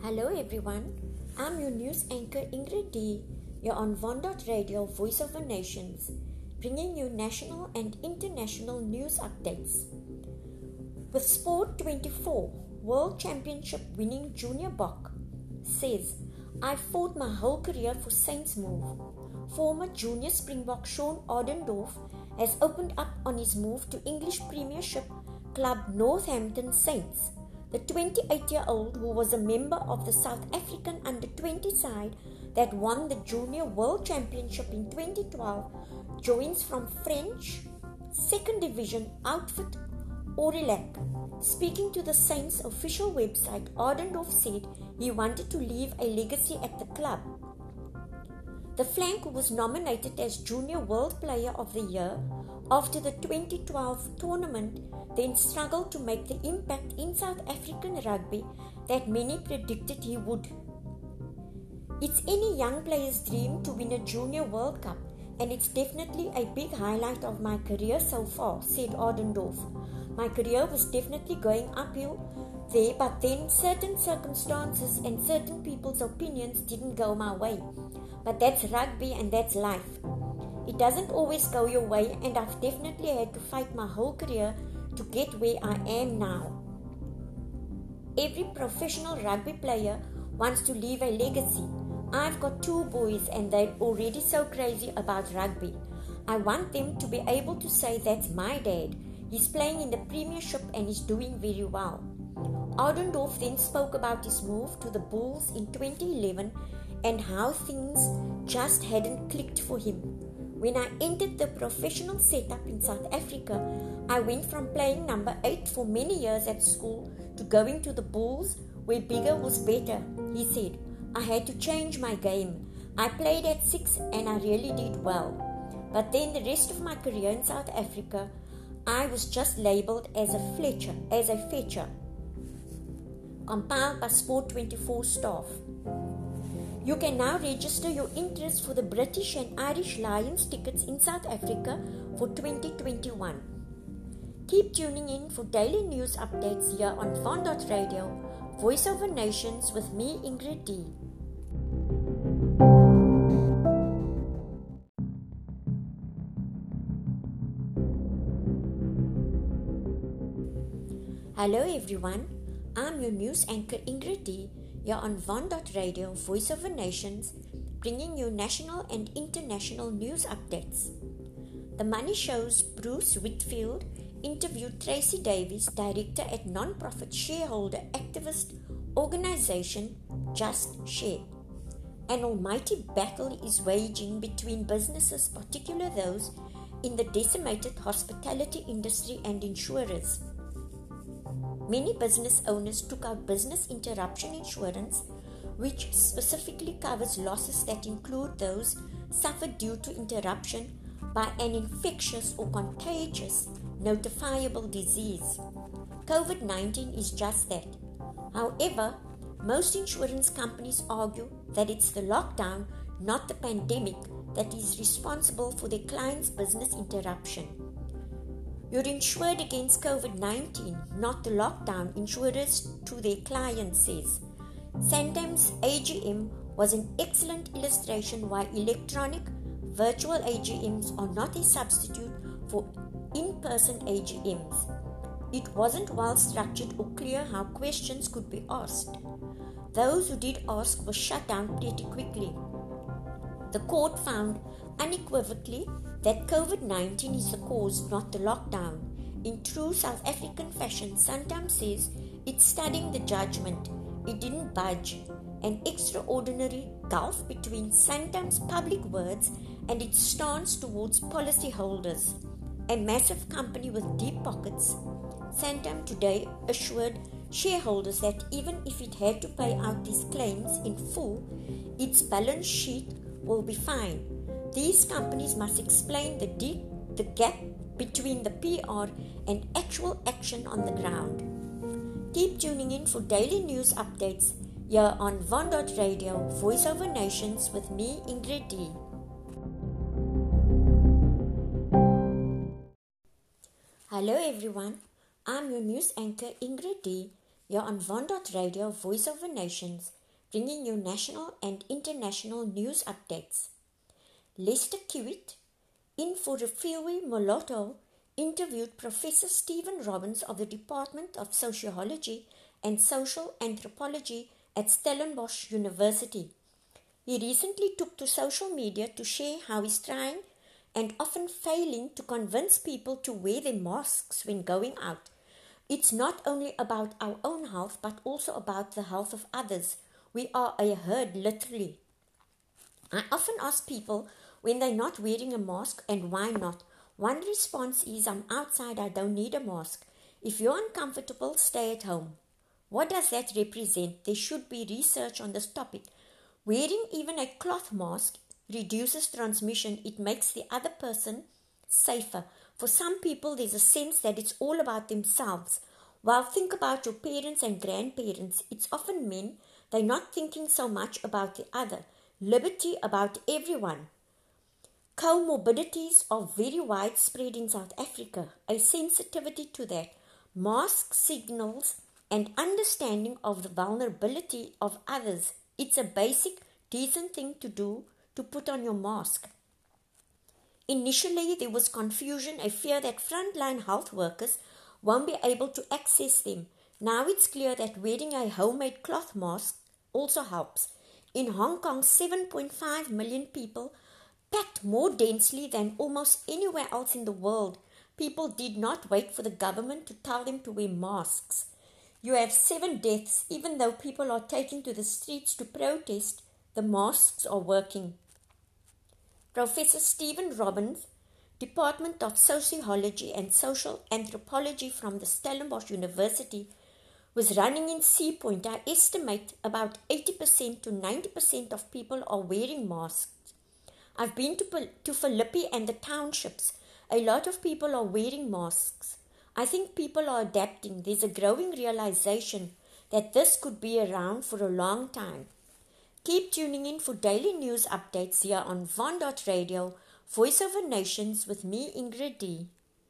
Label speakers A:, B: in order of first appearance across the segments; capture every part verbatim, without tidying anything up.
A: Hello everyone, I'm your news anchor Ingrid D. You're on Von Dot Radio, Voice of the Nations, bringing you national and international news updates. With Sport twenty-four World Championship winning Junior Bok says, I fought my whole career for Saints move. Former junior Springbok Shaun Aardendoorf has opened up on his move to English Premiership club Northampton Saints. The twenty-eight-year-old, who was a member of the South African under twenty side that won the Junior World Championship in twenty twelve, joins from French second Division outfit Aurillac. Speaking to the Saints official website, Aardendoorf said he wanted to leave a legacy at the club. The flank was nominated as Junior World Player of the Year after the twenty twelve tournament, then struggled to make the impact in South African rugby that many predicted he would. It's any young player's dream to win a Junior World Cup, and it's definitely a big highlight of my career so far, said Aardendoorf. My career was definitely going uphill there, but then certain circumstances and certain people's opinions didn't go my way. But that's rugby and that's life. It doesn't always go your way, and I've definitely had to fight my whole career to get where I am now. Every professional rugby player wants to leave a legacy. I've got two boys and they're already so crazy about rugby. I want them to be able to say, that's my dad. He's playing in the Premiership and he's doing very well. Aardendoorf then spoke about his move to the Bulls in twenty eleven and how things just hadn't clicked for him. When I entered the professional setup in South Africa, I went from playing number eight for many years at school to going to the Bulls, where bigger was better, he said. I had to change my game. I played at six and I really did well. But then the rest of my career in South Africa, I was just labelled as a fletcher, as a fetcher. Compiled by Sport twenty-four staff. You can now register your interest for the British and Irish Lions tickets in South Africa for twenty twenty-one. Keep tuning in for daily news updates here on Von Dot Radio, Voice of the Nations with me, Ingrid D. Hello everyone, I'm your news anchor Ingrid D. You're on Von Dot Radio, Voice of the Nations, bringing you national and international news updates. The Money Show's Bruce Whitfield interviewed Tracy Davies, director at non-profit shareholder activist organization Just Share. An almighty battle is waging between businesses, particularly those in the decimated hospitality industry, and insurers. Many business owners took out business interruption insurance, which specifically covers losses that include those suffered due to interruption by an infectious or contagious notifiable disease. COVID nineteen is just that. However, most insurance companies argue that it's the lockdown, not the pandemic, that is responsible for their clients' business interruption. You're insured against COVID nineteen, not the lockdown, insurers to their clients says. Santam's A G M was an excellent illustration why electronic virtual A G Ms are not a substitute for in-person A G Ms. It wasn't well structured or clear how questions could be asked. Those who did ask were shut down pretty quickly. The court found unequivocally that COVID nineteen is the cause, not the lockdown. In true South African fashion, Santam says it's studying the judgment. It didn't budge. An extraordinary gulf between Santam's public words and its stance towards policyholders. A massive company with deep pockets, Santam today assured shareholders that even if it had to pay out these claims in full, its balance sheet will be fine. These companies must explain the, deep, the gap between the P R and actual action on the ground. Keep tuning in for daily news updates here on Von Dot Radio, Voice of the Nations with me, Ingrid D. Hello everyone, I'm your news anchor Ingrid D. You're on Von Dot Radio, Voice of the Nations, bringing you national and international news updates. Lester Kiewit, in for Rafewi Moloto, interviewed Professor Stephen Robbins of the Department of Sociology and Social Anthropology at Stellenbosch University. He recently took to social media to share how he's trying and often failing to convince people to wear their masks when going out. It's not only about our own health, but also about the health of others. We are a herd, literally. I often ask people when they're not wearing a mask and why not. One response is, I'm outside, I don't need a mask. If you're uncomfortable, stay at home. What does that represent? There should be research on this topic. Wearing even a cloth mask reduces transmission. It makes the other person safer. For some people, there's a sense that it's all about themselves. While think about your parents and grandparents, it's often men. They're not thinking so much about the other. Liberty about everyone. Comorbidities are very widespread in South Africa. A sensitivity to that. Mask signals and understanding of the vulnerability of others. It's a basic, decent thing to do to put on your mask. Initially, there was confusion, a fear that frontline health workers won't be able to access them. Now it's clear that wearing a homemade cloth mask also helps. In Hong Kong, seven point five million people, packed more densely than almost anywhere else in the world. People did not wait for the government to tell them to wear masks. You have seven deaths, even though people are taking to the streets to protest. The masks are working. Professor Stephen Robbins, Department of Sociology and Social Anthropology from the Stellenbosch University, was running in Sea Point. I estimate about eighty percent to ninety percent of people are wearing masks. I've been to, to Philippi and the townships. A lot of people are wearing masks. I think people are adapting. There's a growing realization that this could be around for a long time. Keep tuning in for daily news updates here on Von Dot Radio, Voice of the Nations with me, Ingrid D.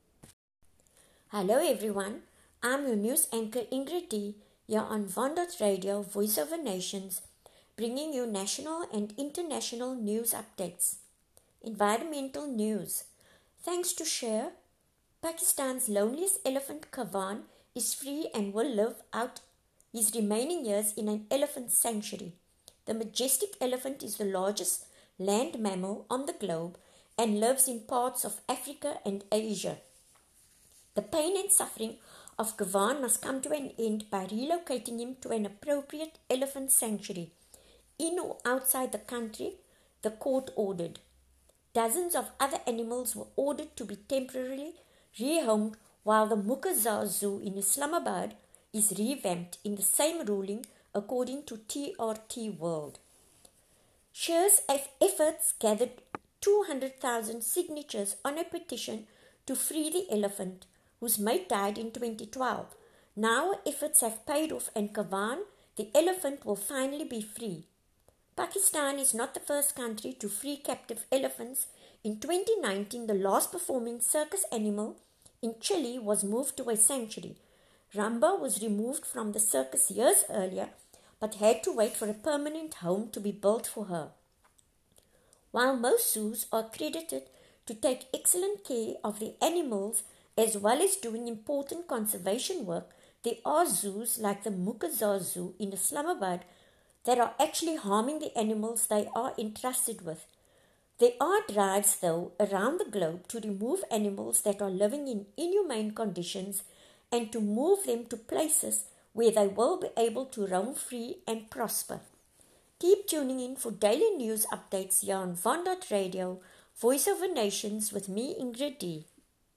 A: Hello everyone, I'm your news anchor Ingrid D here on Von Dot Radio, Voice of the Nations, bringing you national and international news updates. Environmental news. Thanks to Sher, Pakistan's loneliest elephant Kavan is free and will live out his remaining years in an elephant sanctuary. The majestic elephant is the largest land mammal on the globe and lives in parts of Africa and Asia. The pain and suffering of Kavan must come to an end by relocating him to an appropriate elephant sanctuary, in or outside the country, the court ordered. Dozens of other animals were ordered to be temporarily rehomed while the Mukazzar Zoo in Islamabad is revamped in the same ruling, according to T R T World. Sher's efforts gathered two hundred thousand signatures on a petition to free the elephant, whose mate died in twenty twelve. Now efforts have paid off and Kavan, the elephant, will finally be free. Pakistan is not the first country to free captive elephants. In twenty nineteen, the last performing circus animal in Chile was moved to a sanctuary. Ramba was removed from the circus years earlier, but had to wait for a permanent home to be built for her. While most zoos are credited to take excellent care of the animals as well as doing important conservation work, there are zoos like the Mukazzar Zoo in Islamabad that are actually harming the animals they are entrusted with. There are drives, though, around the globe to remove animals that are living in inhumane conditions and to move them to places where they will be able to roam free and prosper. Keep tuning in for daily news updates here on Von Dot Radio, Voice of the Nations with me, Ingrid D.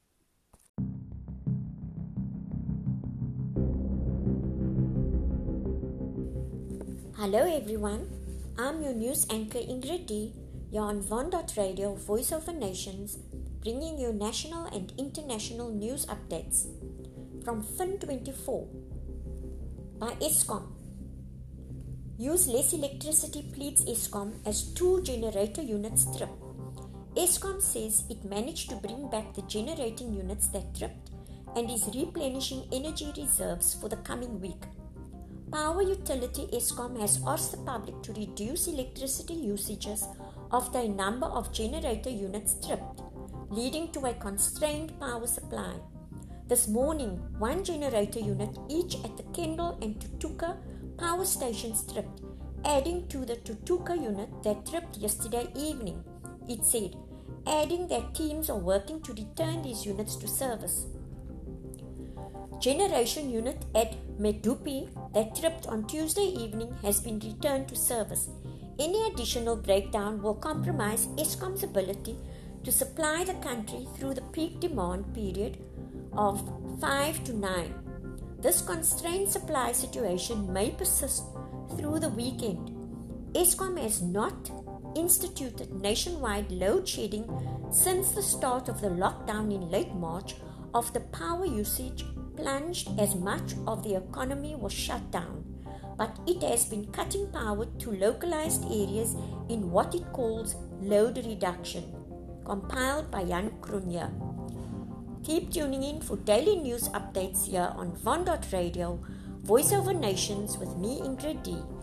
A: Hello everyone, I'm your news anchor Ingrid D. You're on Von Dot Radio, Voice of the Nations, bringing you national and international news updates. From Fin twenty-four by Eskom. Use less electricity, pleads Eskom as two generator units trip. Eskom says it managed to bring back the generating units that tripped and is replenishing energy reserves for the coming week. Power utility Eskom has asked the public to reduce electricity usages after a number of generator units tripped, leading to a constrained power supply. This morning, one generator unit each at the Kendal and Tutuka power stations tripped, adding to the Tutuka unit that tripped yesterday evening, it said, adding that teams are working to return these units to service. Generation unit at Medupi that tripped on Tuesday evening has been returned to service. Any additional breakdown will compromise Eskom's ability to supply the country through the peak demand period of five to nine. This constrained supply situation may persist through the weekend. Eskom has not instituted nationwide load shedding since the start of the lockdown in late March after power usage plunged as much of the economy was shut down, but it has been cutting power to localized areas in what it calls load reduction. Compiled by Jan Krunje. Keep tuning in for daily news updates here on Von Radio, Voice Over Nations with me, Ingrid D.